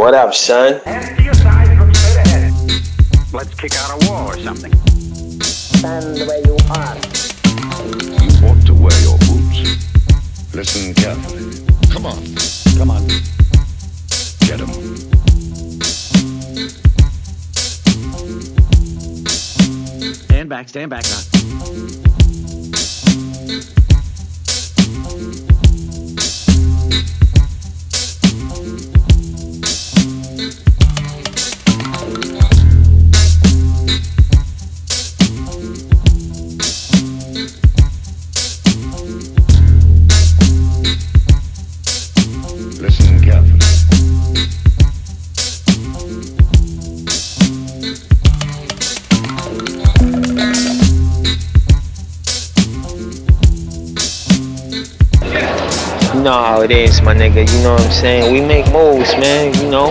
What up, son? Hands to your side, look straight ahead. Let's kick out a wall or something. Stand where you are. You ought to wear your boots. Listen carefully. Come on. Come on. Get 'em. Stand back now. Listen carefully. You know how it is, my nigga. You know what I'm saying? We make moves, man. You know.